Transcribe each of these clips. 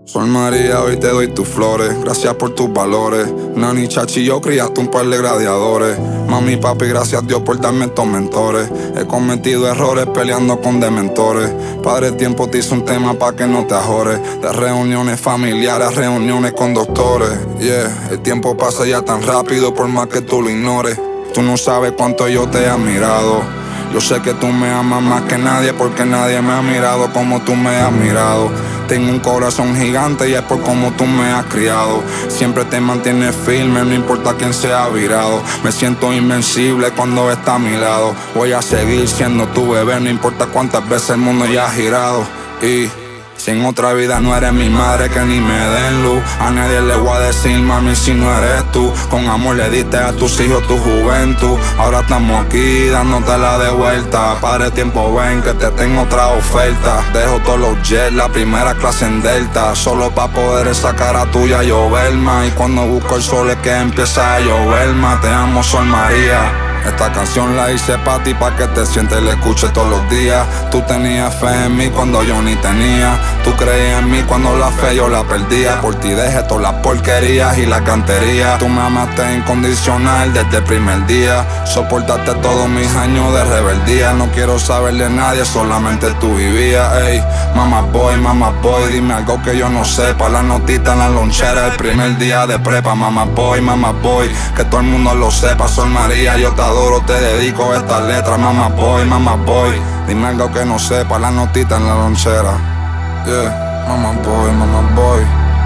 Sol María, hoy te doy tus flores, gracias por tus valores. Nani, chachi, yo criaste un par de gladiadores. Mami, papi, gracias a Dios por darme estos mentores. He cometido errores peleando con dementores. Padre Tiempo te hizo un tema pa' que no te ajores. De reuniones familiares a reuniones con doctores. Yeah, el tiempo pasa ya tan rápido por más que tú lo ignores. Tú no sabes cuánto yo te he admirado. Yo sé que tú me amas más que nadie porque nadie me ha mirado como tú me has mirado. Tengo un corazón gigante y es por cómo tú me has criado. Siempre te mantienes firme, no importa quién sea virado. Me siento invencible cuando está a mi lado. Voy a seguir siendo tu bebé, no importa cuántas veces el mundo ya ha girado. Y si en otra vida no eres mi madre, que ni me den luz. A nadie le voy a decir, mami, si no eres tú. Con amor le diste a tus hijos tu juventud. Ahora estamos aquí dándotela de vuelta. Padre Tiempo, ven que te tengo otra oferta. Dejo todos los jets, la primera clase en Delta, solo pa' poder sacar a tuya y llover más. Y cuando busco el sol es que empieza a llover más. Te amo, Sol María. Esta canción la hice pa' ti, pa' que te sientes y la escuches todos los días. Tú tenías fe en mí cuando yo ni tenía. Tú creías en mí cuando la fe yo la perdía. Por ti dejé todas las porquerías y la cantería. Tú me amaste incondicional desde el primer día. Soportaste todos mis años de rebeldía. No quiero saber de nadie, solamente tú vivías. Ey, mamá boy, dime algo que yo no sepa. La notita en la lonchera el primer día de prepa. Mamá boy, que todo el mundo lo sepa. Sol María, yo te adoro, te dedico estas letras. Mamá boy, dime algo que no sepa. La notita en la lonchera. Yeah, mamá boy.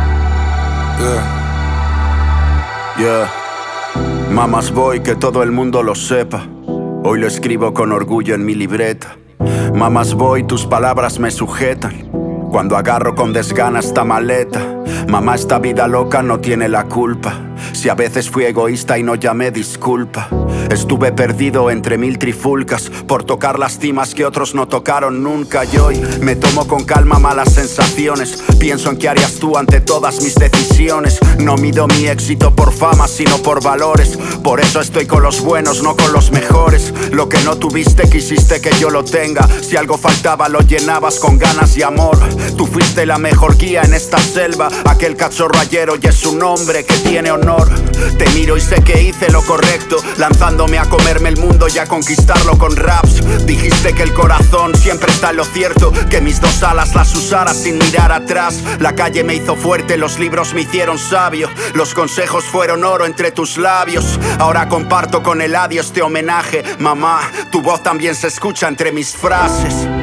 Yeah. Mamás boy, que todo el mundo lo sepa. Hoy lo escribo con orgullo en mi libreta. Mamás boy, tus palabras me sujetan cuando agarro con desgana esta maleta. Mamá, esta vida loca no tiene la culpa. Si a veces fui egoísta y no llamé disculpa. Estuve perdido entre mil trifulcas por tocar las cimas que otros no tocaron nunca. Y hoy me tomo con calma malas sensaciones. Pienso en qué harías tú ante todas mis decisiones. No mido mi éxito por fama, sino por valores. Por eso estoy con los buenos, no con los mejores. Lo que no tuviste, quisiste que yo lo tenga. Si algo faltaba, lo llenabas con ganas y amor. Tú fuiste la mejor guía en esta selva. Aquel cachorro ayer hoy es un hombre que tiene honor. Te miro y sé que hice lo correcto, lanzándome a comerme el mundo y a conquistarlo con raps. Dijiste que el corazón siempre está en lo cierto, que mis dos alas las usara sin mirar atrás. La calle me hizo fuerte, los libros me hicieron sabio. Los consejos fueron oro entre tus labios. Ahora comparto con el adiós este homenaje. Mamá, tu voz también se escucha entre mis frases.